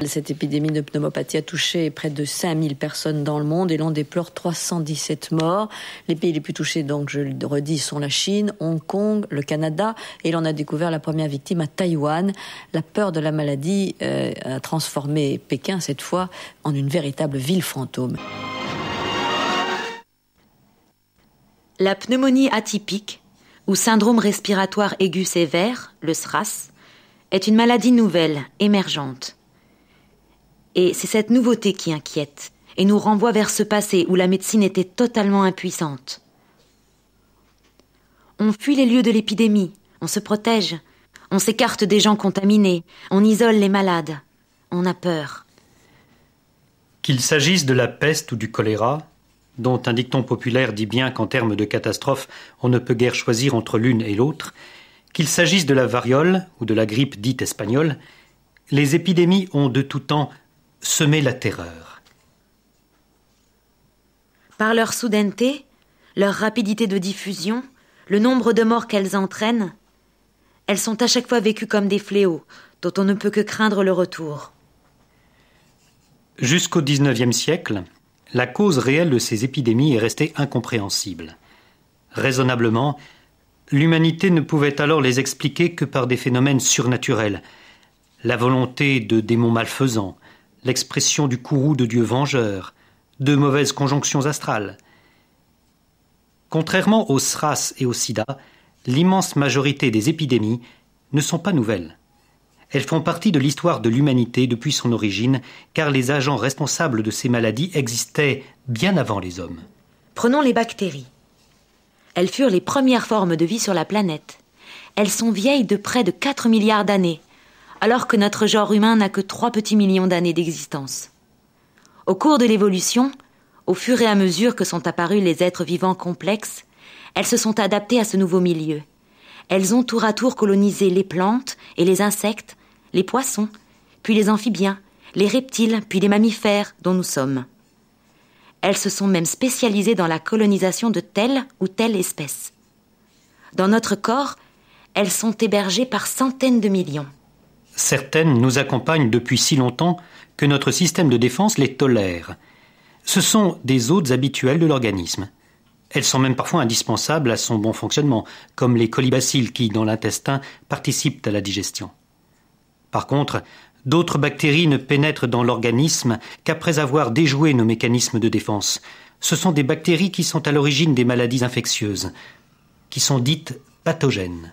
Cette épidémie de pneumopathie a touché près de 5000 personnes dans le monde et l'on déplore 317 morts. Les pays les plus touchés, donc je le redis, sont la Chine, Hong Kong, le Canada, et l'on a découvert la première victime à Taïwan. La peur de la maladie a transformé Pékin, cette fois, en une véritable ville fantôme. La pneumonie atypique, ou syndrome respiratoire aigu sévère, le SRAS, est une maladie nouvelle, émergente. Et c'est cette nouveauté qui inquiète et nous renvoie vers ce passé où la médecine était totalement impuissante. On fuit les lieux de l'épidémie, on se protège, on s'écarte des gens contaminés, on isole les malades, on a peur. Qu'il s'agisse de la peste ou du choléra, dont un dicton populaire dit bien qu'en termes de catastrophe, on ne peut guère choisir entre l'une et l'autre, qu'il s'agisse de la variole ou de la grippe dite espagnole, les épidémies ont de tout temps semé la terreur. Par leur soudaineté, leur rapidité de diffusion, le nombre de morts qu'elles entraînent, elles sont à chaque fois vécues comme des fléaux dont on ne peut que craindre le retour. Jusqu'au XIXe siècle, la cause réelle de ces épidémies est restée incompréhensible. Raisonnablement, l'humanité ne pouvait alors les expliquer que par des phénomènes surnaturels. La volonté de démons malfaisants, l'expression du courroux de dieux vengeurs, de mauvaises conjonctions astrales. Contrairement au SRAS et au sida, l'immense majorité des épidémies ne sont pas nouvelles. Elles font partie de l'histoire de l'humanité depuis son origine, car les agents responsables de ces maladies existaient bien avant les hommes. Prenons les bactéries. Elles furent les premières formes de vie sur la planète. Elles sont vieilles de près de 4 milliards d'années, alors que notre genre humain n'a que 3 petits millions d'années d'existence. Au cours de l'évolution, au fur et à mesure que sont apparus les êtres vivants complexes, elles se sont adaptées à ce nouveau milieu. Elles ont tour à tour colonisé les plantes et les insectes, les poissons, puis les amphibiens, les reptiles, puis les mammifères dont nous sommes. Elles se sont même spécialisées dans la colonisation de telle ou telle espèce. Dans notre corps, elles sont hébergées par centaines de millions. Certaines nous accompagnent depuis si longtemps que notre système de défense les tolère. Ce sont des hôtes habituels de l'organisme. Elles sont même parfois indispensables à son bon fonctionnement, comme les colibacilles qui, dans l'intestin, participent à la digestion. Par contre, d'autres bactéries ne pénètrent dans l'organisme qu'après avoir déjoué nos mécanismes de défense. Ce sont des bactéries qui sont à l'origine des maladies infectieuses, qui sont dites pathogènes.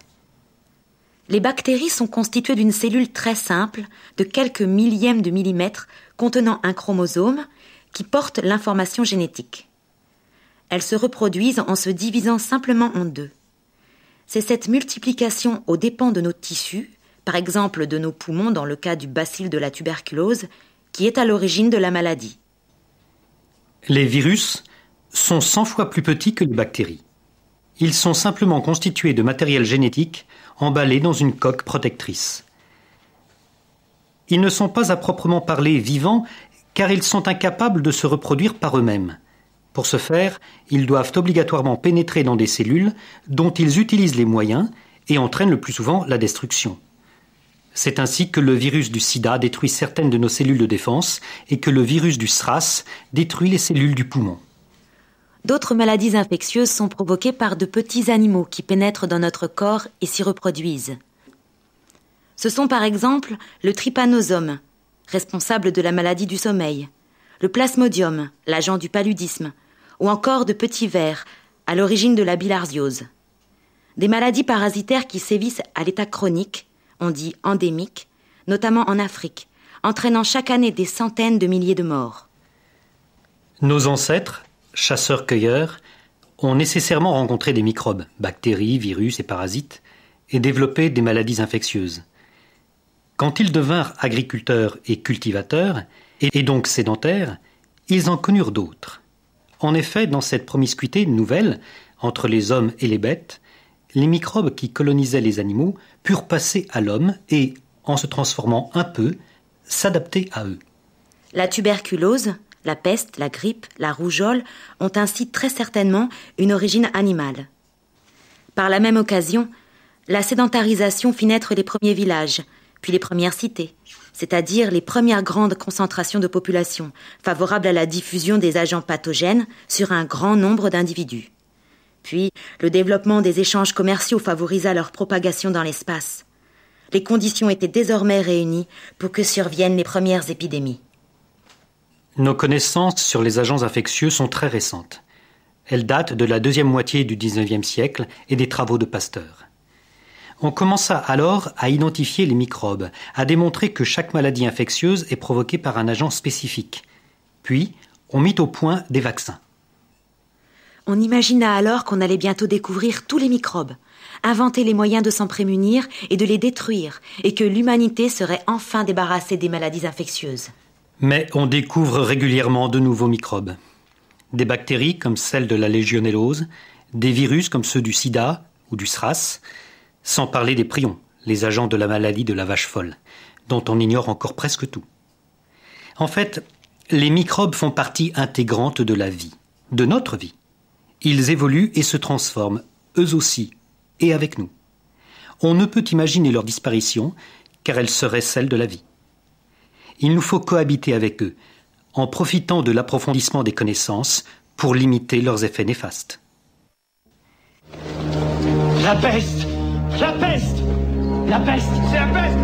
Les bactéries sont constituées d'une cellule très simple, de quelques millièmes de millimètre, contenant un chromosome qui porte l'information génétique. Elles se reproduisent en se divisant simplement en deux. C'est cette multiplication aux dépens de nos tissus, par exemple de nos poumons dans le cas du bacille de la tuberculose, qui est à l'origine de la maladie. Les virus sont 100 fois plus petits que les bactéries. Ils sont simplement constitués de matériel génétique emballé dans une coque protectrice. Ils ne sont pas à proprement parler vivants car ils sont incapables de se reproduire par eux-mêmes. Pour ce faire, ils doivent obligatoirement pénétrer dans des cellules dont ils utilisent les moyens et entraînent le plus souvent la destruction. C'est ainsi que le virus du sida détruit certaines de nos cellules de défense et que le virus du SRAS détruit les cellules du poumon. D'autres maladies infectieuses sont provoquées par de petits animaux qui pénètrent dans notre corps et s'y reproduisent. Ce sont par exemple le trypanosome, responsable de la maladie du sommeil, le plasmodium, l'agent du paludisme, ou encore de petits vers, à l'origine de la bilharziose. Des maladies parasitaires qui sévissent à l'état chronique, on dit endémique, notamment en Afrique, entraînant chaque année des centaines de milliers de morts. Nos ancêtres, chasseurs-cueilleurs, ont nécessairement rencontré des microbes, bactéries, virus et parasites, et développé des maladies infectieuses. Quand ils devinrent agriculteurs et cultivateurs, et donc sédentaires, ils en connurent d'autres. En effet, dans cette promiscuité nouvelle entre les hommes et les bêtes, les microbes qui colonisaient les animaux purent passer à l'homme et, en se transformant un peu, s'adapter à eux. La tuberculose, la peste, la grippe, la rougeole ont ainsi très certainement une origine animale. Par la même occasion, la sédentarisation fit naître les premiers villages, puis les premières cités, c'est-à-dire les premières grandes concentrations de population, favorables à la diffusion des agents pathogènes sur un grand nombre d'individus. Puis, le développement des échanges commerciaux favorisa leur propagation dans l'espace. Les conditions étaient désormais réunies pour que surviennent les premières épidémies. Nos connaissances sur les agents infectieux sont très récentes. Elles datent de la deuxième moitié du XIXe siècle et des travaux de Pasteur. On commença alors à identifier les microbes, à démontrer que chaque maladie infectieuse est provoquée par un agent spécifique. Puis, on mit au point des vaccins. On imagina alors qu'on allait bientôt découvrir tous les microbes, inventer les moyens de s'en prémunir et de les détruire, et que l'humanité serait enfin débarrassée des maladies infectieuses. Mais on découvre régulièrement de nouveaux microbes. Des bactéries comme celles de la légionellose, des virus comme ceux du sida ou du SRAS, sans parler des prions, les agents de la maladie de la vache folle, dont on ignore encore presque tout. En fait, les microbes font partie intégrante de la vie, de notre vie. Ils évoluent et se transforment, eux aussi, et avec nous. On ne peut imaginer leur disparition, car elle serait celle de la vie. Il nous faut cohabiter avec eux, en profitant de l'approfondissement des connaissances pour limiter leurs effets néfastes. La peste! La peste! La peste! C'est la peste!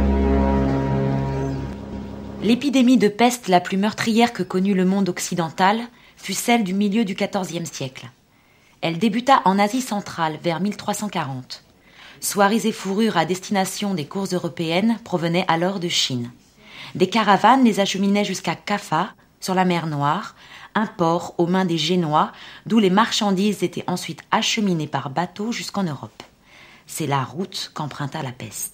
L'épidémie de peste la plus meurtrière que connut le monde occidental fut celle du milieu du XIVe siècle. Elle débuta en Asie centrale vers 1340. Soieries et fourrures à destination des cours européennes provenaient alors de Chine. Des caravanes les acheminaient jusqu'à Kaffa, sur la mer Noire, un port aux mains des Génois, d'où les marchandises étaient ensuite acheminées par bateau jusqu'en Europe. C'est la route qu'emprunta la peste.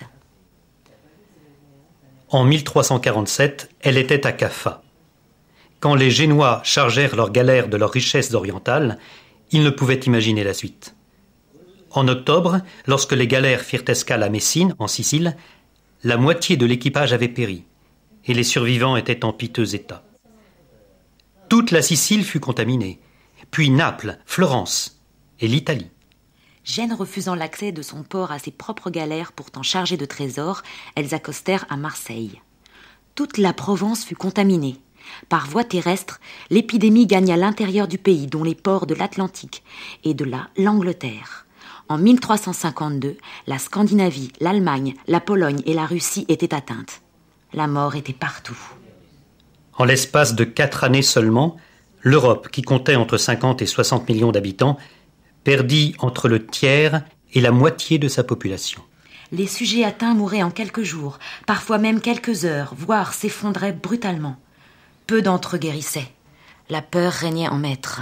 En 1347, elle était à Kaffa. Quand les Génois chargèrent leurs galères de leurs richesses orientales, ils ne pouvaient imaginer la suite. En octobre, lorsque les galères firent escale à Messine, en Sicile, la moitié de l'équipage avait péri, et les survivants étaient en piteux état. Toute la Sicile fut contaminée, puis Naples, Florence et l'Italie. Gênes refusant l'accès de son port à ses propres galères pourtant chargées de trésors, elles accostèrent à Marseille. Toute la Provence fut contaminée. Par voie terrestre, l'épidémie gagna l'intérieur du pays, dont les ports de l'Atlantique, et de là l'Angleterre. En 1352, la Scandinavie, l'Allemagne, la Pologne et la Russie étaient atteintes. La mort était partout. En l'espace de 4 années seulement, l'Europe, qui comptait entre 50 et 60 millions d'habitants, perdit entre le tiers et la moitié de sa population. Les sujets atteints mouraient en quelques jours, parfois même quelques heures, voire s'effondraient brutalement. Peu d'entre eux guérissaient. La peur régnait en maître.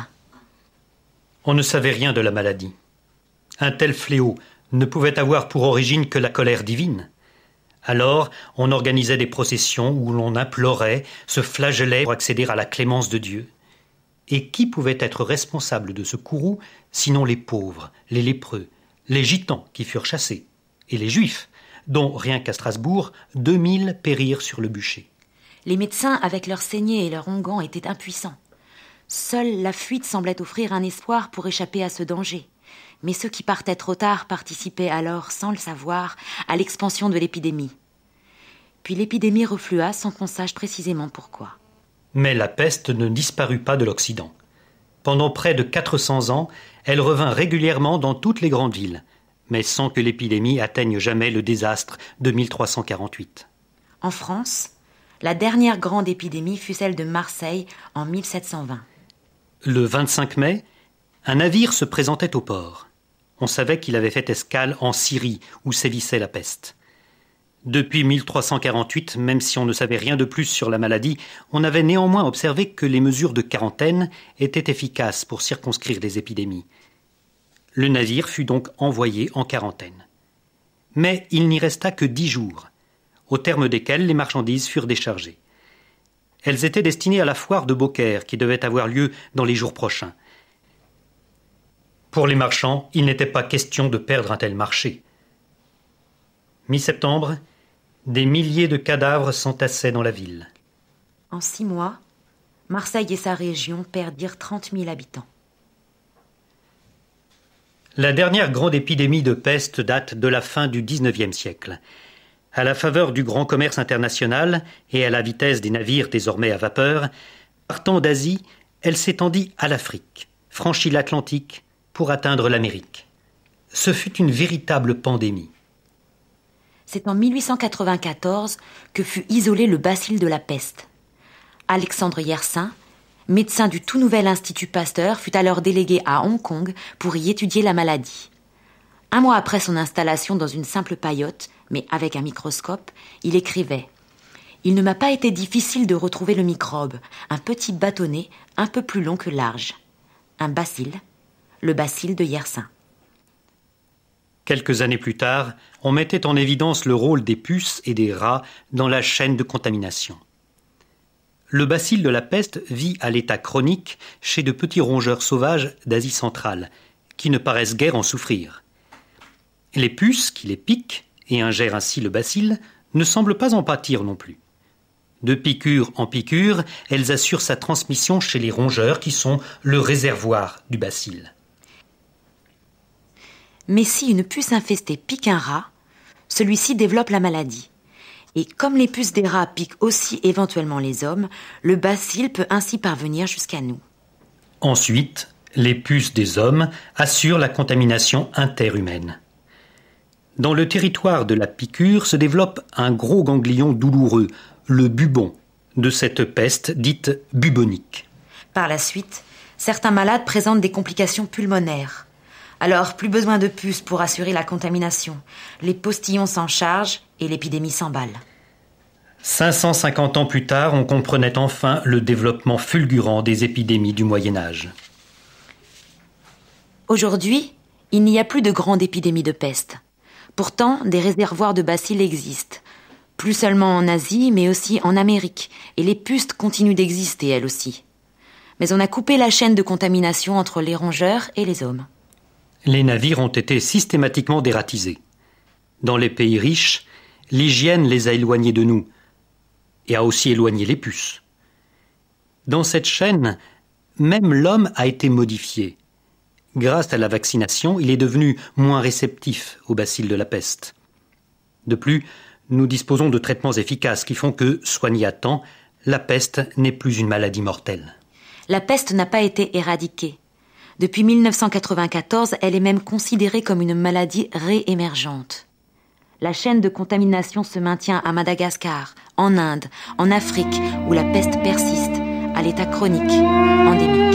On ne savait rien de la maladie. Un tel fléau ne pouvait avoir pour origine que la colère divine. Alors, on organisait des processions où l'on implorait, se flagellait pour accéder à la clémence de Dieu. Et qui pouvait être responsable de ce courroux, sinon les pauvres, les lépreux, les gitans qui furent chassés, et les juifs, dont, rien qu'à Strasbourg, 2000 périrent sur le bûcher. Les médecins, avec leurs saignées et leurs onguents, étaient impuissants. Seule la fuite semblait offrir un espoir pour échapper à ce danger. Mais ceux qui partaient trop tard participaient alors, sans le savoir, à l'expansion de l'épidémie. Puis l'épidémie reflua sans qu'on sache précisément pourquoi. Mais la peste ne disparut pas de l'Occident. Pendant près de 400 ans, elle revint régulièrement dans toutes les grandes villes, mais sans que l'épidémie atteigne jamais le désastre de 1348. En France, la dernière grande épidémie fut celle de Marseille en 1720. Le 25 mai, un navire se présentait au port. On savait qu'il avait fait escale en Syrie, où sévissait la peste. Depuis 1348, même si on ne savait rien de plus sur la maladie, on avait néanmoins observé que les mesures de quarantaine étaient efficaces pour circonscrire les épidémies. Le navire fut donc envoyé en quarantaine. Mais il n'y resta que 10 jours, au terme desquels les marchandises furent déchargées. Elles étaient destinées à la foire de Beaucaire, qui devait avoir lieu dans les jours prochains. Pour les marchands, il n'était pas question de perdre un tel marché. Mi-septembre, des milliers de cadavres s'entassaient dans la ville. En 6 mois, Marseille et sa région perdirent 30 000 habitants. La dernière grande épidémie de peste date de la fin du XIXe siècle. À la faveur du grand commerce international et à la vitesse des navires désormais à vapeur, partant d'Asie, elle s'étendit à l'Afrique, franchit l'Atlantique pour atteindre l'Amérique. Ce fut une véritable pandémie. C'est en 1894 que fut isolé le bacille de la peste. Alexandre Yersin, médecin du tout nouvel Institut Pasteur, fut alors délégué à Hong Kong pour y étudier la maladie. Un mois après son installation dans une simple paillote, mais avec un microscope, il écrivait « Il ne m'a pas été difficile de retrouver le microbe, un petit bâtonnet un peu plus long que large. Un bacille, le bacille de Yersin. » Quelques années plus tard, on mettait en évidence le rôle des puces et des rats dans la chaîne de contamination. Le bacille de la peste vit à l'état chronique chez de petits rongeurs sauvages d'Asie centrale, qui ne paraissent guère en souffrir. Les puces qui les piquent et ingèrent ainsi le bacille ne semblent pas en pâtir non plus. De piqûre en piqûre, elles assurent sa transmission chez les rongeurs qui sont le réservoir du bacille. Mais si une puce infestée pique un rat, celui-ci développe la maladie. Et comme les puces des rats piquent aussi éventuellement les hommes, le bacille peut ainsi parvenir jusqu'à nous. Ensuite, les puces des hommes assurent la contamination interhumaine. Dans le territoire de la piqûre se développe un gros ganglion douloureux, le bubon, de cette peste dite bubonique. Par la suite, certains malades présentent des complications pulmonaires. Alors, plus besoin de puces pour assurer la contamination. Les postillons s'en chargent et l'épidémie s'emballe. 550 ans plus tard, on comprenait enfin le développement fulgurant des épidémies du Moyen-Âge. Aujourd'hui, il n'y a plus de grande épidémie de peste. Pourtant, des réservoirs de bacilles existent. Plus seulement en Asie, mais aussi en Amérique. Et les puces continuent d'exister, elles aussi. Mais on a coupé la chaîne de contamination entre les rongeurs et les hommes. Les navires ont été systématiquement dératisés. Dans les pays riches, l'hygiène les a éloignés de nous et a aussi éloigné les puces. Dans cette chaîne, même l'homme a été modifié. Grâce à la vaccination, il est devenu moins réceptif au bacille de la peste. De plus, nous disposons de traitements efficaces qui font que, soignée à temps, la peste n'est plus une maladie mortelle. La peste n'a pas été éradiquée. Depuis 1994, elle est même considérée comme une maladie réémergente. La chaîne de contamination se maintient à Madagascar, en Inde, en Afrique, où la peste persiste, à l'état chronique, endémique.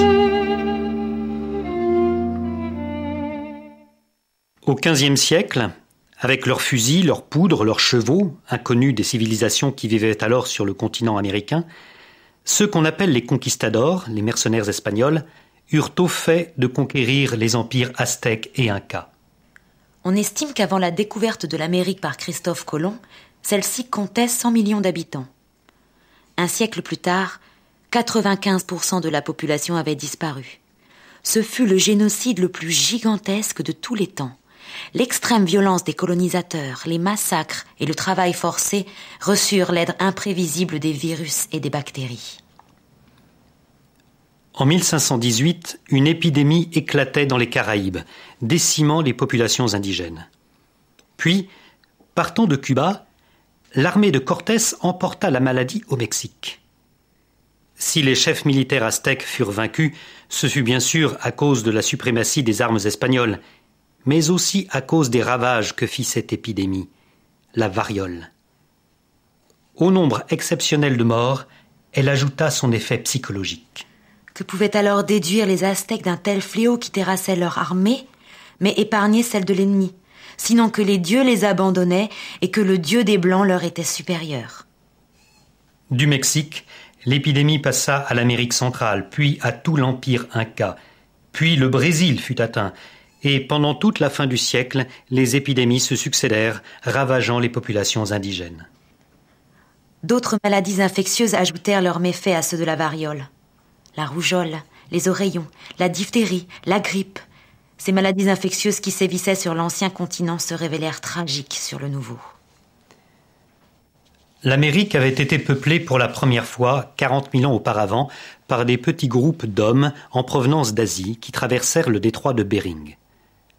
Au XVe siècle, avec leurs fusils, leurs poudres, leurs chevaux, inconnus des civilisations qui vivaient alors sur le continent américain, ceux qu'on appelle les conquistadors, les mercenaires espagnols, eurent au fait de conquérir les empires aztèques et incas. On estime qu'avant la découverte de l'Amérique par Christophe Colomb, celle-ci comptait 100 millions d'habitants. Un siècle plus tard, 95% de la population avait disparu. Ce fut le génocide le plus gigantesque de tous les temps. L'extrême violence des colonisateurs, les massacres et le travail forcé reçurent l'aide imprévisible des virus et des bactéries. En 1518, une épidémie éclatait dans les Caraïbes, décimant les populations indigènes. Puis, partant de Cuba, l'armée de Cortés emporta la maladie au Mexique. Si les chefs militaires aztèques furent vaincus, ce fut bien sûr à cause de la suprématie des armes espagnoles, mais aussi à cause des ravages que fit cette épidémie, la variole. Au nombre exceptionnel de morts, elle ajouta son effet psychologique. Que pouvaient alors déduire les Aztèques d'un tel fléau qui terrassait leur armée, mais épargnait celle de l'ennemi, sinon que les dieux les abandonnaient et que le dieu des Blancs leur était supérieur. Du Mexique, l'épidémie passa à l'Amérique centrale, puis à tout l'empire inca. Puis le Brésil fut atteint, et pendant toute la fin du siècle, les épidémies se succédèrent, ravageant les populations indigènes. D'autres maladies infectieuses ajoutèrent leurs méfaits à ceux de la variole. La rougeole, les oreillons, la diphtérie, la grippe. Ces maladies infectieuses qui sévissaient sur l'ancien continent se révélèrent tragiques sur le nouveau. L'Amérique avait été peuplée pour la première fois, 40 000 ans auparavant, par des petits groupes d'hommes en provenance d'Asie qui traversèrent le détroit de Bering.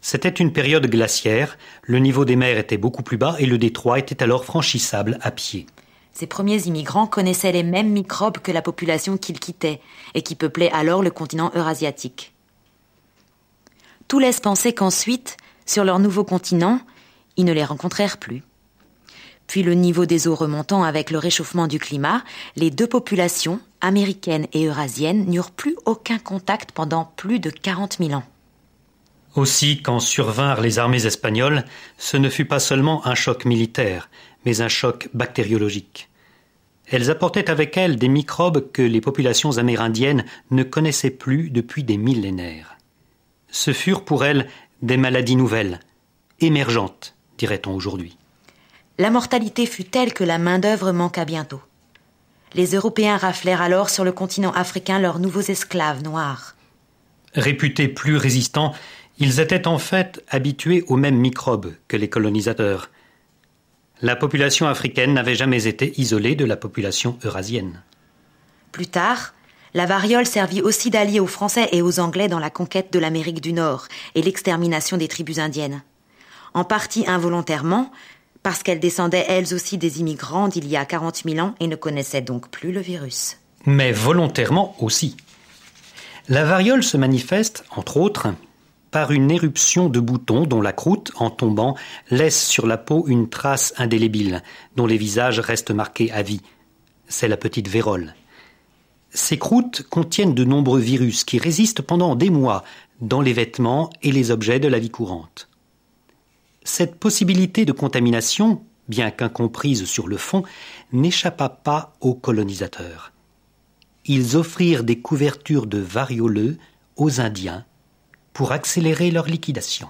C'était une période glaciaire, le niveau des mers était beaucoup plus bas et le détroit était alors franchissable à pied. Ces premiers immigrants connaissaient les mêmes microbes que la population qu'ils quittaient et qui peuplait alors le continent eurasiatique. Tout laisse penser qu'ensuite, sur leur nouveau continent, ils ne les rencontrèrent plus. Puis le niveau des eaux remontant avec le réchauffement du climat, les deux populations, américaines et eurasiennes, n'eurent plus aucun contact pendant plus de 40 000 ans. Aussi, quand survinrent les armées espagnoles, ce ne fut pas seulement un choc militaire, mais un choc bactériologique. Elles apportaient avec elles des microbes que les populations amérindiennes ne connaissaient plus depuis des millénaires. Ce furent pour elles des maladies nouvelles, émergentes, dirait-on aujourd'hui. La mortalité fut telle que la main-d'œuvre manqua bientôt. Les Européens raflèrent alors sur le continent africain leurs nouveaux esclaves noirs. Réputés plus résistants, ils étaient en fait habitués aux mêmes microbes que les colonisateurs. La population africaine n'avait jamais été isolée de la population eurasienne. Plus tard, la variole servit aussi d'allié aux Français et aux Anglais dans la conquête de l'Amérique du Nord et l'extermination des tribus indiennes. En partie involontairement, parce qu'elles descendaient elles aussi des immigrants d'il y a 40 000 ans et ne connaissaient donc plus le virus. Mais volontairement aussi. La variole se manifeste, entre autres, par une éruption de boutons dont la croûte, en tombant, laisse sur la peau une trace indélébile, dont les visages restent marqués à vie. C'est la petite vérole. Ces croûtes contiennent de nombreux virus qui résistent pendant des mois dans les vêtements et les objets de la vie courante. Cette possibilité de contamination, bien qu'incomprise sur le fond, n'échappa pas aux colonisateurs. Ils offrirent des couvertures de varioleux aux Indiens pour accélérer leur liquidation.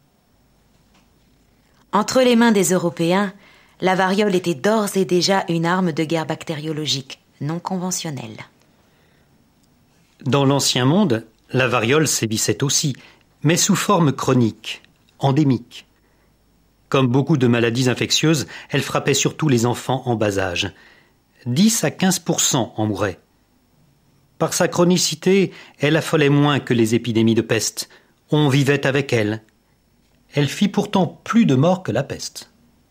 Entre les mains des Européens, la variole était d'ores et déjà une arme de guerre bactériologique, non conventionnelle. Dans l'Ancien Monde, la variole sévissait aussi, mais sous forme chronique, endémique. Comme beaucoup de maladies infectieuses, elle frappait surtout les enfants en bas âge. 10 à 15% en mouraient. Par sa chronicité, elle affolait moins que les épidémies de peste. On vivait avec elle. Elle fit pourtant plus de morts que la peste.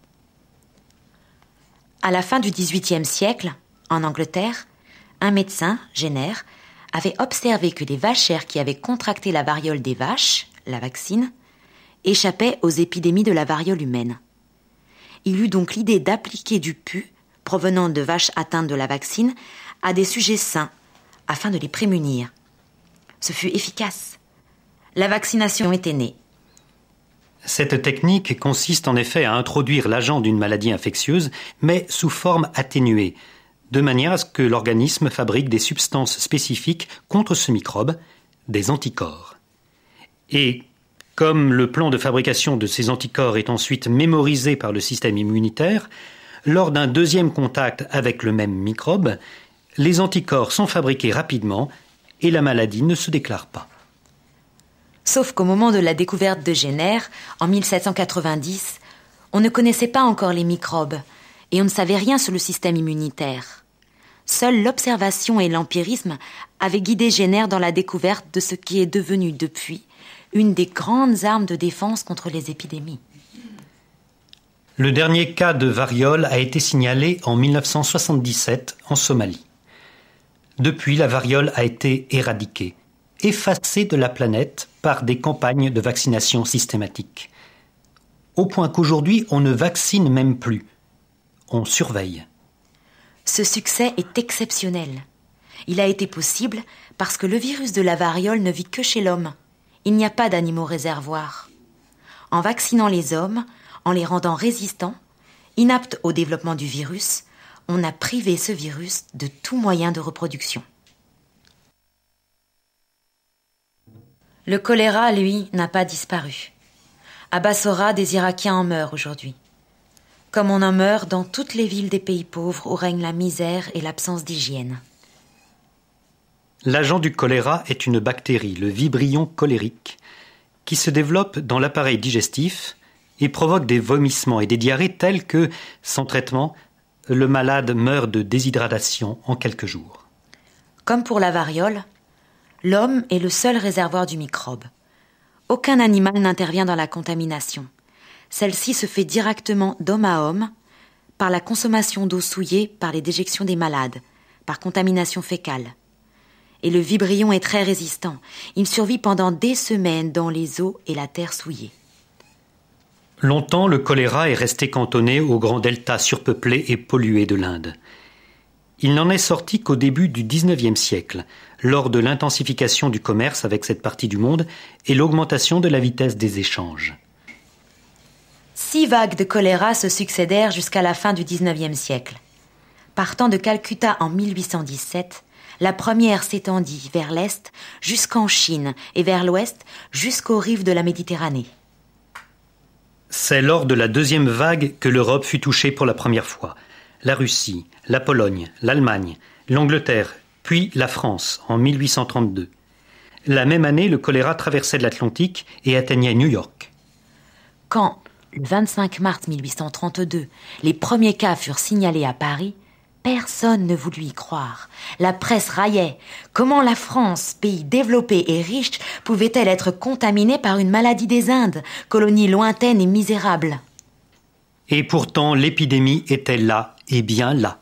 À la fin du XVIIIe siècle, en Angleterre, un médecin, Jenner, avait observé que les vachères qui avaient contracté la variole des vaches, la vaccine, échappaient aux épidémies de la variole humaine. Il eut donc l'idée d'appliquer du pus, provenant de vaches atteintes de la vaccine, à des sujets sains, afin de les prémunir. Ce fut efficace. La vaccination était née. Cette technique consiste en effet à introduire l'agent d'une maladie infectieuse, mais sous forme atténuée, de manière à ce que l'organisme fabrique des substances spécifiques contre ce microbe, des anticorps. Et comme le plan de fabrication de ces anticorps est ensuite mémorisé par le système immunitaire, lors d'un deuxième contact avec le même microbe, les anticorps sont fabriqués rapidement et la maladie ne se déclare pas. Sauf qu'au moment de la découverte de Jenner, en 1790, on ne connaissait pas encore les microbes et on ne savait rien sur le système immunitaire. Seule l'observation et l'empirisme avaient guidé Jenner dans la découverte de ce qui est devenu depuis une des grandes armes de défense contre les épidémies. Le dernier cas de variole a été signalé en 1977 en Somalie. Depuis, la variole a été éradiquée, effacée de la planète par des campagnes de vaccination systématiques. Au point qu'aujourd'hui, on ne vaccine même plus. On surveille. Ce succès est exceptionnel. Il a été possible parce que le virus de la variole ne vit que chez l'homme. Il n'y a pas d'animaux réservoirs. En vaccinant les hommes, en les rendant résistants, inaptes au développement du virus, on a privé ce virus de tout moyen de reproduction. Le choléra, lui, n'a pas disparu. À Bassora, des Irakiens en meurent aujourd'hui. Comme on en meurt dans toutes les villes des pays pauvres où règne la misère et l'absence d'hygiène. L'agent du choléra est une bactérie, le Vibrion cholérique, qui se développe dans l'appareil digestif et provoque des vomissements et des diarrhées telles que, sans traitement, le malade meurt de déshydratation en quelques jours. Comme pour la variole, l'homme est le seul réservoir du microbe. Aucun animal n'intervient dans la contamination. Celle-ci se fait directement d'homme à homme, par la consommation d'eau souillée par les déjections des malades, par contamination fécale. Et le vibrion est très résistant. Il survit pendant des semaines dans les eaux et la terre souillée. Longtemps, le choléra est resté cantonné au grand delta surpeuplé et pollué de l'Inde. Il n'en est sorti qu'au début du XIXe siècle, lors de l'intensification du commerce avec cette partie du monde et l'augmentation de la vitesse des échanges. 6 vagues de choléra se succédèrent jusqu'à la fin du XIXe siècle. Partant de Calcutta en 1817, la première s'étendit vers l'est jusqu'en Chine et vers l'ouest jusqu'aux rives de la Méditerranée. C'est lors de la deuxième vague que l'Europe fut touchée pour la première fois. La Russie, la Pologne, l'Allemagne, l'Angleterre, puis la France en 1832. La même année, le choléra traversait l'Atlantique et atteignait New York. Quand, le 25 mars 1832, les premiers cas furent signalés à Paris, personne ne voulut y croire. La presse raillait. Comment la France, pays développé et riche, pouvait-elle être contaminée par une maladie des Indes, colonie lointaine et misérable ? Et pourtant, l'épidémie était là, et bien là.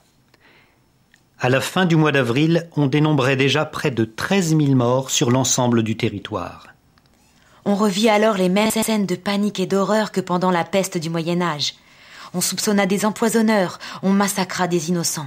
À la fin du mois d'avril, on dénombrait déjà près de 13 000 morts sur l'ensemble du territoire. On revit alors les mêmes scènes de panique et d'horreur que pendant la peste du Moyen-Âge. On soupçonna des empoisonneurs, on massacra des innocents.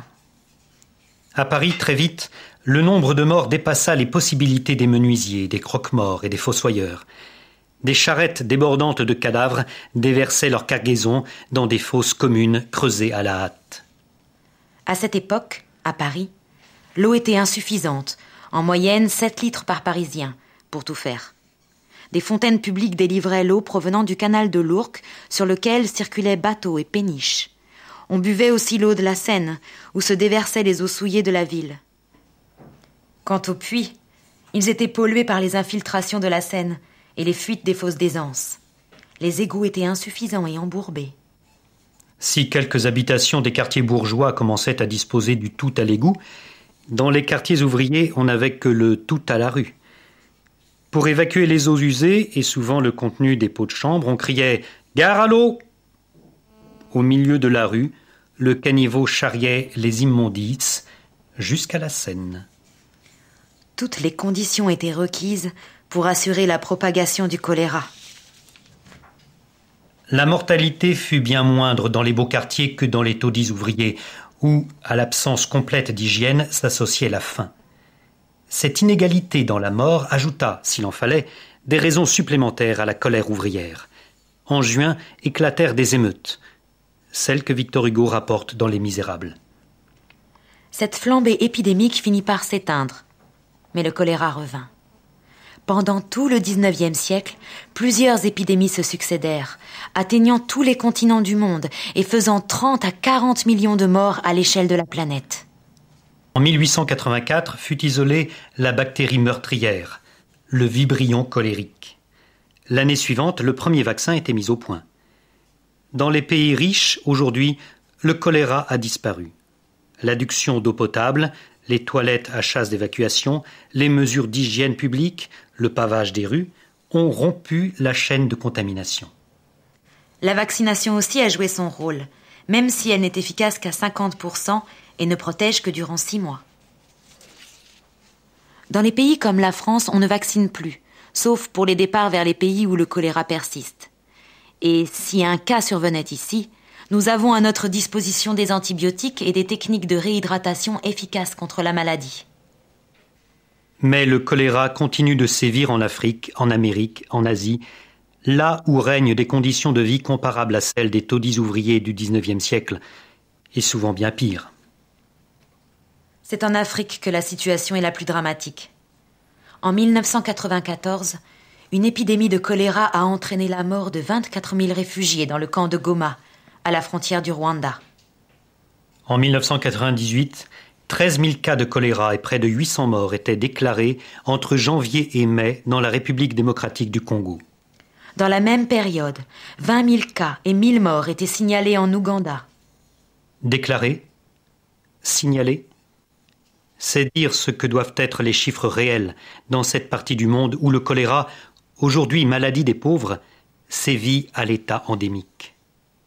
À Paris, très vite, le nombre de morts dépassa les possibilités des menuisiers, des croque-morts et des fossoyeurs. Des charrettes débordantes de cadavres déversaient leur cargaison dans des fosses communes creusées à la hâte. À cette époque, à Paris, l'eau était insuffisante, en moyenne 7 litres par Parisien, pour tout faire. Des fontaines publiques délivraient l'eau provenant du canal de l'Ourcq, sur lequel circulaient bateaux et péniches. On buvait aussi l'eau de la Seine, où se déversaient les eaux souillées de la ville. Quant aux puits, ils étaient pollués par les infiltrations de la Seine et les fuites des fosses d'aisance. Les égouts étaient insuffisants et embourbés. Si quelques habitations des quartiers bourgeois commençaient à disposer du tout à l'égout, dans les quartiers ouvriers, on n'avait que le tout à la rue. Pour évacuer les eaux usées et souvent le contenu des pots de chambre, on criait « Gare à l'eau !» Au milieu de la rue, le caniveau charriait les immondices jusqu'à la Seine. Toutes les conditions étaient requises pour assurer la propagation du choléra. La mortalité fut bien moindre dans les beaux quartiers que dans les taudis ouvriers, où, à l'absence complète d'hygiène, s'associait la faim. Cette inégalité dans la mort ajouta, s'il en fallait, des raisons supplémentaires à la colère ouvrière. En juin éclatèrent des émeutes, celles que Victor Hugo rapporte dans Les Misérables. Cette flambée épidémique finit par s'éteindre, mais le choléra revint. Pendant tout le XIXe siècle, plusieurs épidémies se succédèrent, atteignant tous les continents du monde et faisant 30 à 40 millions de morts à l'échelle de la planète. En 1884 fut isolée la bactérie meurtrière, le vibrion cholérique. L'année suivante, le premier vaccin était mis au point. Dans les pays riches, aujourd'hui, le choléra a disparu. L'adduction d'eau potable, les toilettes à chasse d'évacuation, les mesures d'hygiène publique, le pavage des rues, ont rompu la chaîne de contamination. La vaccination aussi a joué son rôle, même si elle n'est efficace qu'à 50% et ne protège que durant 6 mois. Dans les pays comme la France, on ne vaccine plus, sauf pour les départs vers les pays où le choléra persiste. Et si un cas survenait ici, nous avons à notre disposition des antibiotiques et des techniques de réhydratation efficaces contre la maladie. Mais le choléra continue de sévir en Afrique, en Amérique, en Asie, là où règnent des conditions de vie comparables à celles des taudis ouvriers du XIXe siècle, et souvent bien pires. C'est en Afrique que la situation est la plus dramatique. En 1994, une épidémie de choléra a entraîné la mort de 24 000 réfugiés dans le camp de Goma, à la frontière du Rwanda. En 1998, 13 000 cas de choléra et près de 800 morts étaient déclarés entre janvier et mai dans la République démocratique du Congo. Dans la même période, 20 000 cas et 1000 morts étaient signalés en Ouganda. Déclarés ? Signalés ? C'est dire ce que doivent être les chiffres réels dans cette partie du monde où le choléra, aujourd'hui maladie des pauvres, sévit à l'état endémique.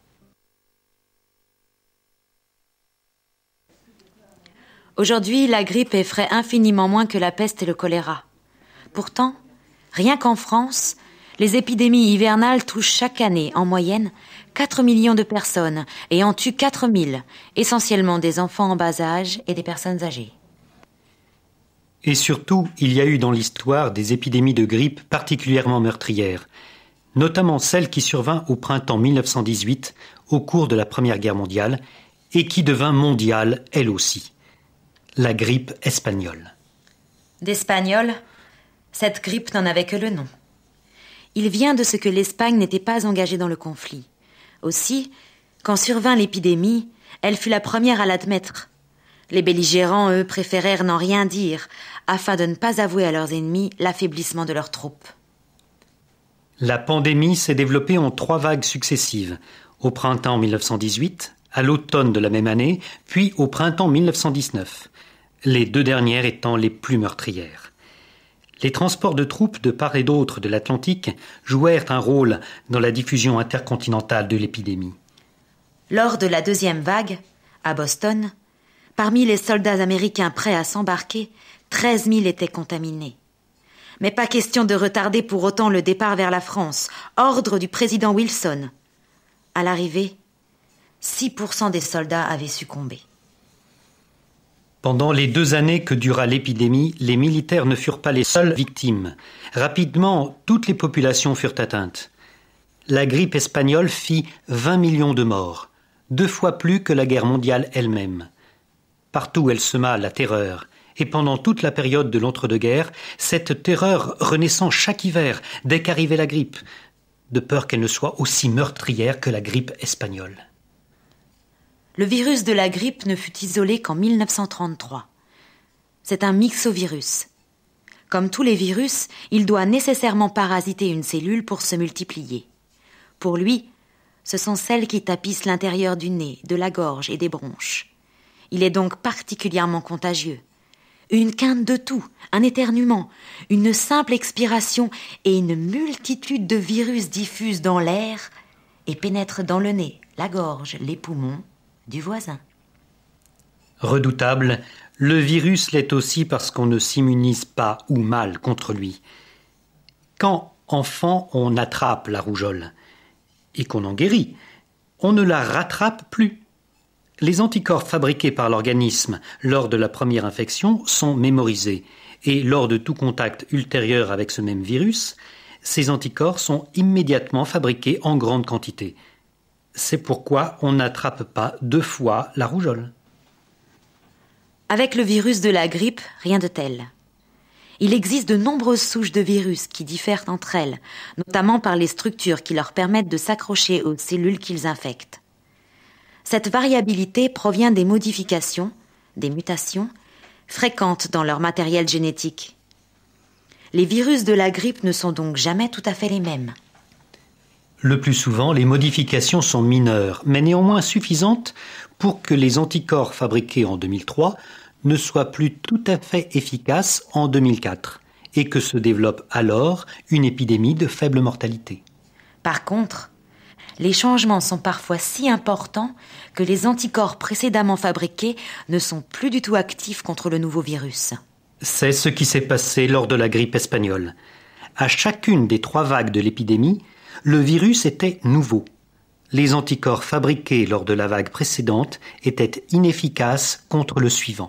Aujourd'hui, la grippe effraie infiniment moins que la peste et le choléra. Pourtant, rien qu'en France, les épidémies hivernales touchent chaque année, en moyenne, 4 millions de personnes et en tuent 4 000, essentiellement des enfants en bas âge et des personnes âgées. Et surtout, il y a eu dans l'histoire des épidémies de grippe particulièrement meurtrières, notamment celle qui survint au printemps 1918, au cours de la Première Guerre mondiale, et qui devint mondiale, elle aussi. La grippe espagnole. D'espagnol, cette grippe n'en avait que le nom. Il vient de ce que l'Espagne n'était pas engagée dans le conflit. Aussi, quand survint l'épidémie, elle fut la première à l'admettre. Les belligérants, eux, préférèrent n'en rien dire, afin de ne pas avouer à leurs ennemis l'affaiblissement de leurs troupes. La pandémie s'est développée en 3 vagues successives, au printemps 1918, à l'automne de la même année, puis au printemps 1919, les 2 dernières étant les plus meurtrières. Les transports de troupes de part et d'autre de l'Atlantique jouèrent un rôle dans la diffusion intercontinentale de l'épidémie. Lors de la 2e vague, à Boston, parmi les soldats américains prêts à s'embarquer, 13 000 étaient contaminés. Mais pas question de retarder pour autant le départ vers la France, ordre du président Wilson. À l'arrivée, 6% des soldats avaient succombé. Pendant les 2 années que dura l'épidémie, les militaires ne furent pas les seules victimes. Rapidement, toutes les populations furent atteintes. La grippe espagnole fit 20 millions de morts, 2 fois plus que la guerre mondiale elle-même. Partout elle sema la terreur, et pendant toute la période de l'entre-deux-guerres, cette terreur renaissant chaque hiver dès qu'arrivait la grippe, de peur qu'elle ne soit aussi meurtrière que la grippe espagnole. Le virus de la grippe ne fut isolé qu'en 1933. C'est un myxovirus. Comme tous les virus, il doit nécessairement parasiter une cellule pour se multiplier. Pour lui, ce sont celles qui tapissent l'intérieur du nez, de la gorge et des bronches. Il est donc particulièrement contagieux. Une quinte de toux, un éternuement, une simple expiration et une multitude de virus diffusent dans l'air et pénètrent dans le nez, la gorge, les poumons du voisin. Redoutable, le virus l'est aussi parce qu'on ne s'immunise pas ou mal contre lui. Quand, enfant, on attrape la rougeole et qu'on en guérit, on ne la rattrape plus. Les anticorps fabriqués par l'organisme lors de la première infection sont mémorisés et lors de tout contact ultérieur avec ce même virus, ces anticorps sont immédiatement fabriqués en grande quantité. C'est pourquoi on n'attrape pas 2 fois la rougeole. Avec le virus de la grippe, rien de tel. Il existe de nombreuses souches de virus qui diffèrent entre elles, notamment par les structures qui leur permettent de s'accrocher aux cellules qu'ils infectent. Cette variabilité provient des modifications, des mutations, fréquentes dans leur matériel génétique. Les virus de la grippe ne sont donc jamais tout à fait les mêmes. Le plus souvent, les modifications sont mineures, mais néanmoins suffisantes pour que les anticorps fabriqués en 2003 ne soient plus tout à fait efficaces en 2004 et que se développe alors une épidémie de faible mortalité. Par contre, les changements sont parfois si importants que les anticorps précédemment fabriqués ne sont plus du tout actifs contre le nouveau virus. C'est ce qui s'est passé lors de la grippe espagnole. À chacune des 3 vagues de l'épidémie, le virus était nouveau. Les anticorps fabriqués lors de la vague précédente étaient inefficaces contre le suivant.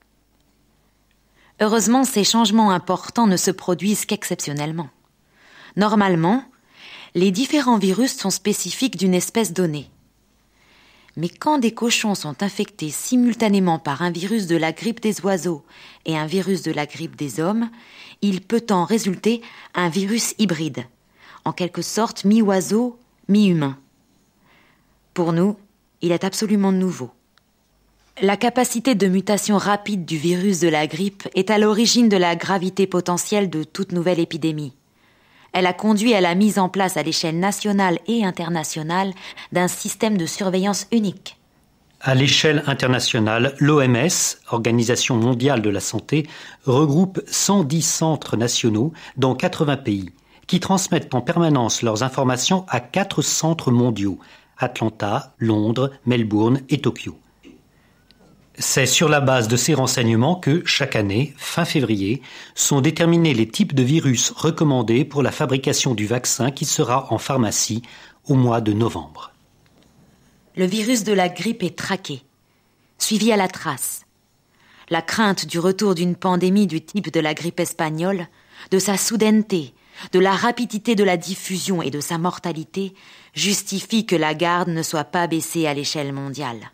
Heureusement, ces changements importants ne se produisent qu'exceptionnellement. Normalement, les différents virus sont spécifiques d'une espèce donnée. Mais quand des cochons sont infectés simultanément par un virus de la grippe des oiseaux et un virus de la grippe des hommes, il peut en résulter un virus hybride, en quelque sorte mi-oiseau, mi-humain. Pour nous, il est absolument nouveau. La capacité de mutation rapide du virus de la grippe est à l'origine de la gravité potentielle de toute nouvelle épidémie. Elle a conduit à la mise en place à l'échelle nationale et internationale d'un système de surveillance unique. À l'échelle internationale, l'OMS, Organisation mondiale de la santé, regroupe 110 centres nationaux dans 80 pays, qui transmettent en permanence leurs informations à 4 centres mondiaux, Atlanta, Londres, Melbourne et Tokyo. C'est sur la base de ces renseignements que, chaque année, fin février, sont déterminés les types de virus recommandés pour la fabrication du vaccin qui sera en pharmacie au mois de novembre. Le virus de la grippe est traqué, suivi à la trace. La crainte du retour d'une pandémie du type de la grippe espagnole, de sa soudaineté, de la rapidité de la diffusion et de sa mortalité justifie que la garde ne soit pas baissée à l'échelle mondiale.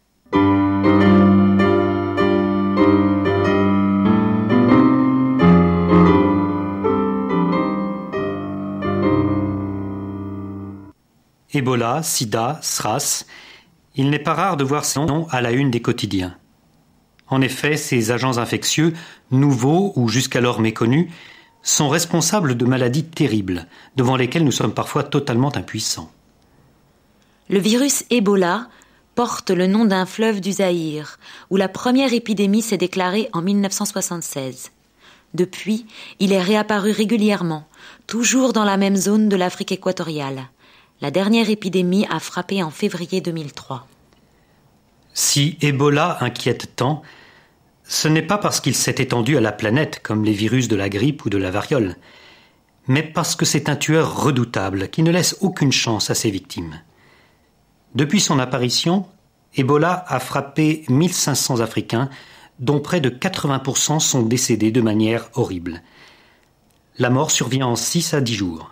Ebola, Sida, SRAS, il n'est pas rare de voir ces noms à la une des quotidiens. En effet, ces agents infectieux, nouveaux ou jusqu'alors méconnus, sont responsables de maladies terribles, devant lesquelles nous sommes parfois totalement impuissants. Le virus Ebola porte le nom d'un fleuve du Zaïre, où la première épidémie s'est déclarée en 1976. Depuis, il est réapparu régulièrement, toujours dans la même zone de l'Afrique équatoriale. La dernière épidémie a frappé en février 2003. Si Ebola inquiète tant, ce n'est pas parce qu'il s'est étendu à la planète comme les virus de la grippe ou de la variole, mais parce que c'est un tueur redoutable qui ne laisse aucune chance à ses victimes. Depuis son apparition, Ebola a frappé 1500 Africains, dont près de 80% sont décédés de manière horrible. La mort survient en 6 à 10 jours.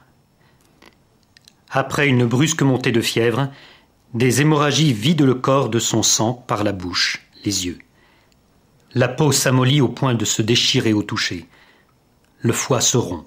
Après une brusque montée de fièvre, des hémorragies vident le corps de son sang par la bouche, les yeux. La peau s'amollit au point de se déchirer au toucher. Le foie se rompt.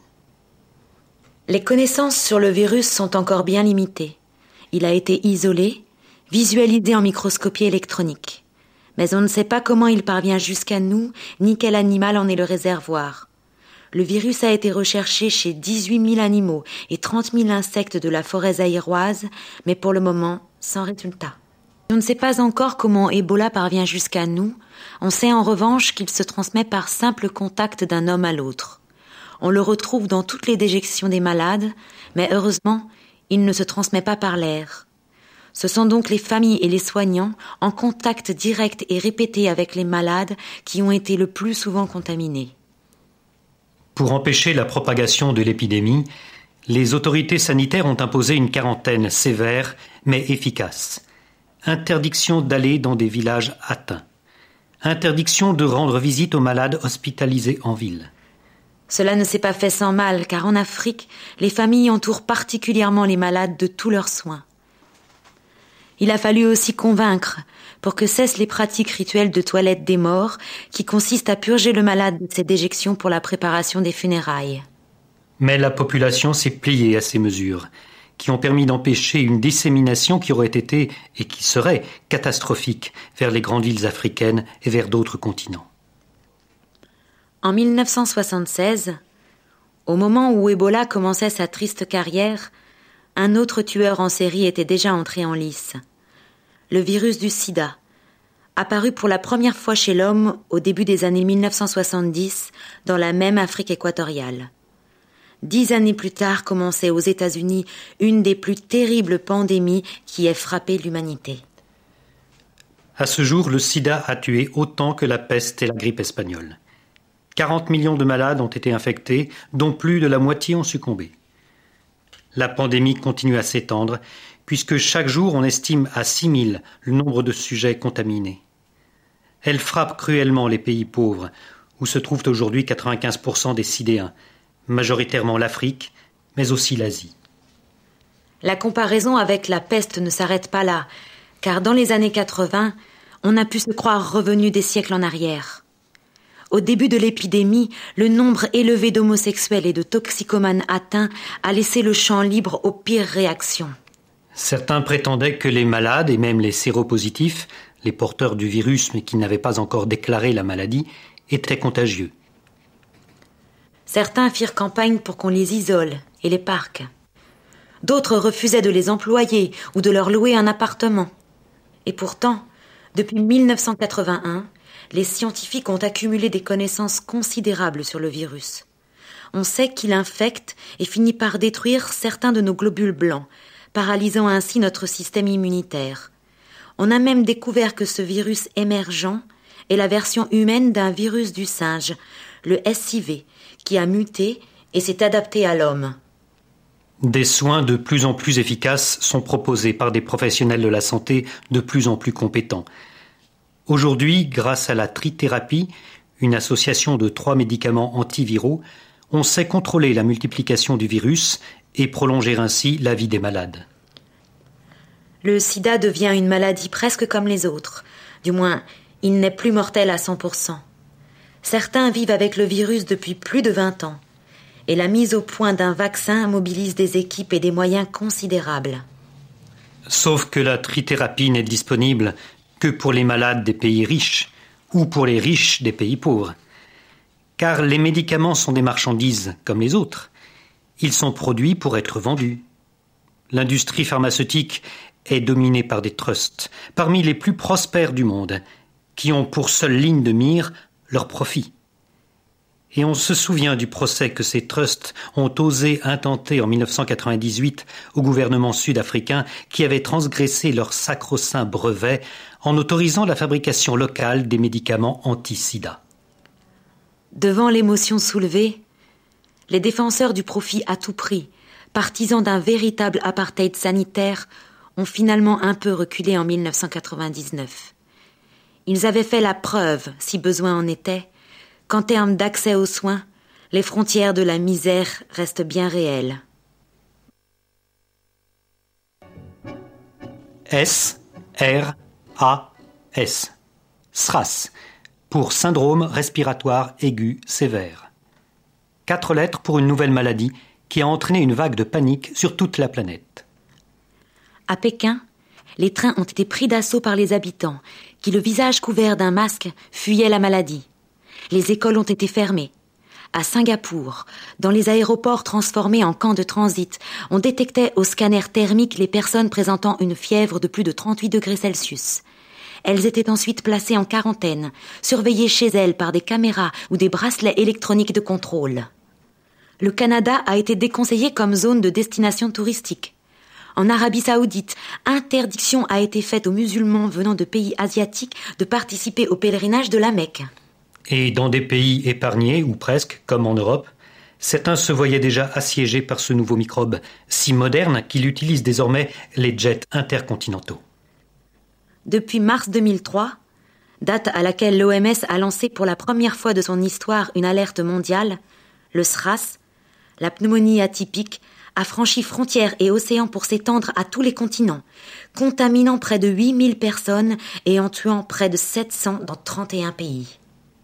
Les connaissances sur le virus sont encore bien limitées. Il a été isolé, visualisé en microscopie électronique. Mais on ne sait pas comment il parvient jusqu'à nous, ni quel animal en est le réservoir. Le virus a été recherché chez 18 000 animaux et 30 000 insectes de la forêt zaïroise, mais pour le moment, sans résultat. On ne sait pas encore comment Ebola parvient jusqu'à nous. On sait en revanche qu'il se transmet par simple contact d'un homme à l'autre. On le retrouve dans toutes les déjections des malades, mais heureusement, il ne se transmet pas par l'air. Ce sont donc les familles et les soignants, en contact direct et répété avec les malades, qui ont été le plus souvent contaminés. Pour empêcher la propagation de l'épidémie, les autorités sanitaires ont imposé une quarantaine sévère mais efficace. Interdiction d'aller dans des villages atteints. Interdiction de rendre visite aux malades hospitalisés en ville. Cela ne s'est pas fait sans mal, car en Afrique, les familles entourent particulièrement les malades de tous leurs soins. Il a fallu aussi convaincre, pour que cessent les pratiques rituelles de toilette des morts, qui consistent à purger le malade de ses déjections pour la préparation des funérailles. Mais la population s'est pliée à ces mesures, qui ont permis d'empêcher une dissémination qui aurait été, et qui serait, catastrophique vers les grandes villes africaines et vers d'autres continents. En 1976, au moment où Ebola commençait sa triste carrière, un autre tueur en série était déjà entré en lice. Le virus du sida, apparu pour la première fois chez l'homme au début des années 1970 dans la même Afrique équatoriale. 10 années plus tard commençait aux États-Unis une des plus terribles pandémies qui ait frappé l'humanité. À ce jour, le sida a tué autant que la peste et la grippe espagnole. 40 millions de malades ont été infectés, dont plus de la moitié ont succombé. La pandémie continue à s'étendre, puisque chaque jour on estime à 6 000 le nombre de sujets contaminés. Elle frappe cruellement les pays pauvres, où se trouvent aujourd'hui 95% des sidéens, majoritairement l'Afrique, mais aussi l'Asie. La comparaison avec la peste ne s'arrête pas là, car dans les années 80, on a pu se croire revenu des siècles en arrière. Au début de l'épidémie, le nombre élevé d'homosexuels et de toxicomanes atteints a laissé le champ libre aux pires réactions. Certains prétendaient que les malades et même les séropositifs, les porteurs du virus mais qui n'avaient pas encore déclaré la maladie, étaient contagieux. Certains firent campagne pour qu'on les isole et les parque. D'autres refusaient de les employer ou de leur louer un appartement. Et pourtant, depuis 1981, les scientifiques ont accumulé des connaissances considérables sur le virus. On sait qu'il infecte et finit par détruire certains de nos globules blancs, paralysant ainsi notre système immunitaire. On a même découvert que ce virus émergent est la version humaine d'un virus du singe, le SIV, qui a muté et s'est adapté à l'homme. Des soins de plus en plus efficaces sont proposés par des professionnels de la santé de plus en plus compétents. Aujourd'hui, grâce à la trithérapie, une association de 3 médicaments antiviraux, on sait contrôler la multiplication du virus et prolonger ainsi la vie des malades. Le sida devient une maladie presque comme les autres. Du moins, il n'est plus mortel à 100%. Certains vivent avec le virus depuis plus de 20 ans. Et la mise au point d'un vaccin mobilise des équipes et des moyens considérables. Sauf que la trithérapie n'est disponible que pour les malades des pays riches ou pour les riches des pays pauvres. Car les médicaments sont des marchandises comme les autres. Ils sont produits pour être vendus. L'industrie pharmaceutique est dominée par des trusts, parmi les plus prospères du monde, qui ont pour seule ligne de mire leur profit. Et on se souvient du procès que ces trusts ont osé intenter en 1998 au gouvernement sud-africain qui avait transgressé leur sacro-saint brevet en autorisant la fabrication locale des médicaments anti-sida. Devant l'émotion soulevée, les défenseurs du profit à tout prix, partisans d'un véritable apartheid sanitaire, ont finalement un peu reculé en 1999. Ils avaient fait la preuve, si besoin en était, qu'en termes d'accès aux soins, les frontières de la misère restent bien réelles. S-R-A-S. SRAS, pour syndrome respiratoire aigu sévère. 4 lettres pour une nouvelle maladie qui a entraîné une vague de panique sur toute la planète. À Pékin, les trains ont été pris d'assaut par les habitants, qui, le visage couvert d'un masque, fuyaient la maladie. Les écoles ont été fermées. À Singapour, dans les aéroports transformés en camps de transit, on détectait au scanner thermique les personnes présentant une fièvre de plus de 38 degrés Celsius. Elles étaient ensuite placées en quarantaine, surveillées chez elles par des caméras ou des bracelets électroniques de contrôle. Le Canada a été déconseillé comme zone de destination touristique. En Arabie Saoudite, interdiction a été faite aux musulmans venant de pays asiatiques de participer au pèlerinage de la Mecque. Et dans des pays épargnés, ou presque, comme en Europe, certains se voyaient déjà assiégés par ce nouveau microbe, si moderne qu'il utilise désormais les jets intercontinentaux. Depuis mars 2003, date à laquelle l'OMS a lancé pour la première fois de son histoire une alerte mondiale, le SRAS, la pneumonie atypique, a franchi frontières et océans pour s'étendre à tous les continents, contaminant près de 8000 personnes et en tuant près de 700 dans 31 pays.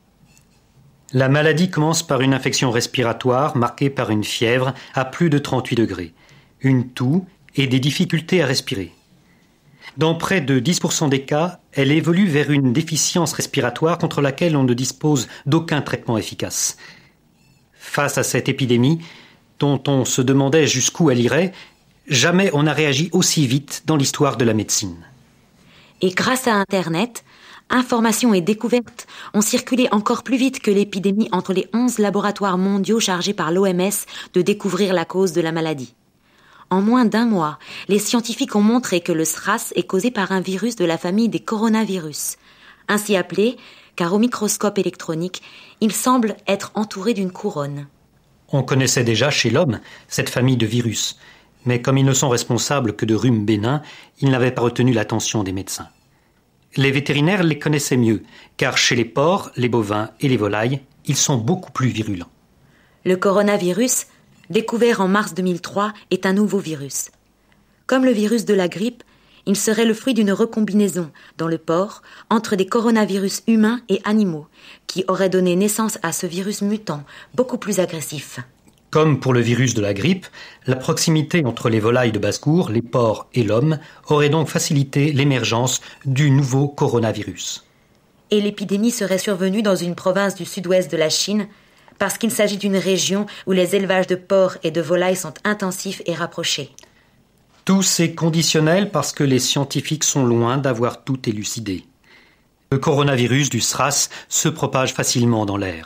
La maladie commence par une infection respiratoire marquée par une fièvre à plus de 38 degrés, une toux et des difficultés à respirer. Dans près de 10% des cas, elle évolue vers une déficience respiratoire contre laquelle on ne dispose d'aucun traitement efficace. Face à cette épidémie, dont on se demandait jusqu'où elle irait, jamais on n'a réagi aussi vite dans l'histoire de la médecine. Et grâce à Internet, informations et découvertes ont circulé encore plus vite que l'épidémie entre les 11 laboratoires mondiaux chargés par l'OMS de découvrir la cause de la maladie. En moins d'1 mois, les scientifiques ont montré que le SRAS est causé par un virus de la famille des coronavirus, ainsi appelé car au microscope électronique, il semble être entouré d'une couronne. On connaissait déjà chez l'homme cette famille de virus, mais comme ils ne sont responsables que de rhume bénin, ils n'avaient pas retenu l'attention des médecins. Les vétérinaires les connaissaient mieux, car chez les porcs, les bovins et les volailles, ils sont beaucoup plus virulents. Le coronavirus, découvert en mars 2003, est un nouveau virus. Comme le virus de la grippe, il serait le fruit d'une recombinaison, dans le porc, entre des coronavirus humains et animaux, qui aurait donné naissance à ce virus mutant, beaucoup plus agressif. Comme pour le virus de la grippe, la proximité entre les volailles de basse-cour, les porcs et l'homme aurait donc facilité l'émergence du nouveau coronavirus. Et l'épidémie serait survenue dans une province du sud-ouest de la Chine, parce qu'il s'agit d'une région où les élevages de porcs et de volailles sont intensifs et rapprochés. Tout c'est conditionnel parce que les scientifiques sont loin d'avoir tout élucidé. Le coronavirus du SRAS se propage facilement dans l'air.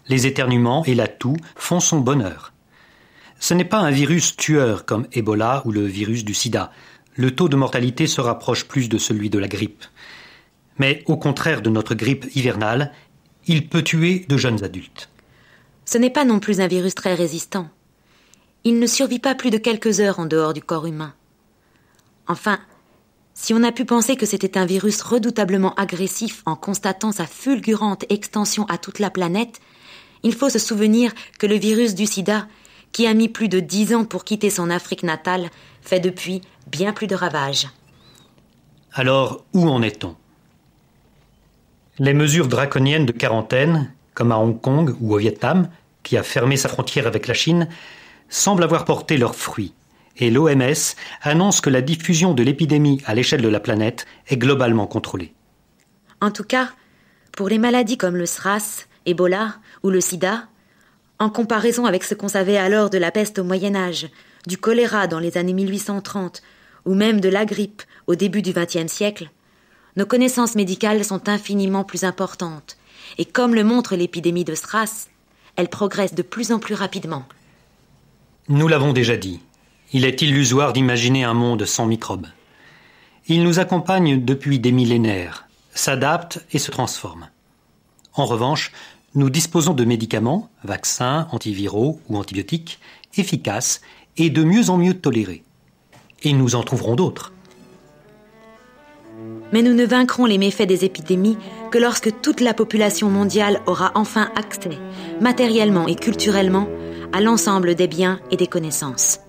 Les éternuements et la toux font son bonheur. Ce n'est pas un virus tueur comme Ebola ou le virus du sida. Le taux de mortalité se rapproche plus de celui de la grippe. Mais au contraire de notre grippe hivernale, il peut tuer de jeunes adultes. Ce n'est pas non plus un virus très résistant. Il ne survit pas plus de quelques heures en dehors du corps humain. Enfin, si on a pu penser que c'était un virus redoutablement agressif en constatant sa fulgurante extension à toute la planète, il faut se souvenir que le virus du sida, qui a mis plus de 10 ans pour quitter son Afrique natale, fait depuis bien plus de ravages. Alors, où en est-on ? Les mesures draconiennes de quarantaine, comme à Hong Kong ou au Vietnam, qui a fermé sa frontière avec la Chine, semblent avoir porté leurs fruits. Et l'OMS annonce que la diffusion de l'épidémie à l'échelle de la planète est globalement contrôlée. En tout cas, pour les maladies comme le SRAS, Ebola ou le sida, en comparaison avec ce qu'on savait alors de la peste au Moyen-Âge, du choléra dans les années 1830 ou même de la grippe au début du XXe siècle, nos connaissances médicales sont infiniment plus importantes. Et comme le montre l'épidémie de SRAS, elles progressent de plus en plus rapidement. Nous l'avons déjà dit, il est illusoire d'imaginer un monde sans microbes. Ils nous accompagnent depuis des millénaires, s'adaptent et se transforment. En revanche, nous disposons de médicaments, vaccins, antiviraux ou antibiotiques, efficaces et de mieux en mieux tolérés. Et nous en trouverons d'autres. Mais nous ne vaincrons les méfaits des épidémies que lorsque toute la population mondiale aura enfin accès, matériellement et culturellement, à l'ensemble des biens et des connaissances.